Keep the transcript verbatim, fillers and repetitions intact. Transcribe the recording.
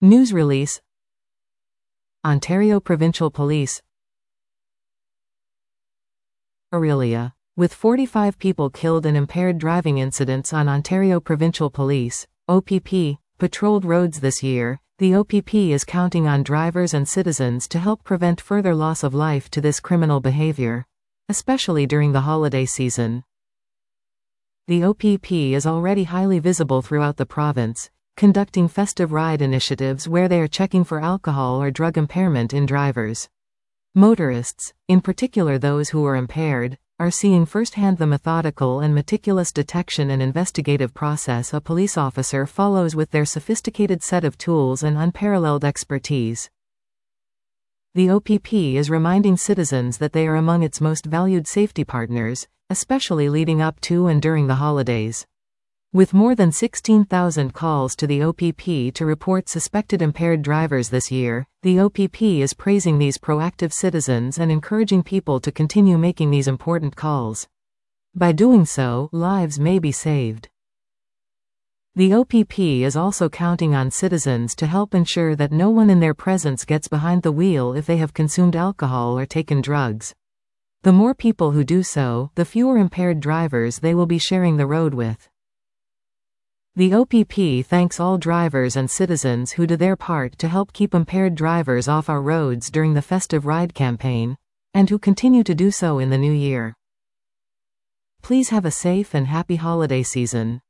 News release. Ontario Provincial Police. Orillia. With forty-five people killed in impaired driving incidents on Ontario Provincial Police, O P P, patrolled roads this year, the O P P is counting on drivers and citizens to help prevent further loss of life to this criminal behavior, especially during the holiday season. The O P P is already highly visible throughout the province, conducting festive ride initiatives where they are checking for alcohol or drug impairment in drivers. Motorists, in particular those who are impaired, are seeing firsthand the methodical and meticulous detection and investigative process a police officer follows with their sophisticated set of tools and unparalleled expertise. The O P P is reminding citizens that they are among its most valued safety partners, especially leading up to and during the holidays. With more than sixteen thousand calls to the O P P to report suspected impaired drivers this year, the O P P is praising these proactive citizens and encouraging people to continue making these important calls. By doing so, lives may be saved. The O P P is also counting on citizens to help ensure that no one in their presence gets behind the wheel if they have consumed alcohol or taken drugs. The more people who do so, the fewer impaired drivers they will be sharing the road with. The O P P thanks all drivers and citizens who do their part to help keep impaired drivers off our roads during the festive ride campaign, and who continue to do so in the new year. Please have a safe and happy holiday season.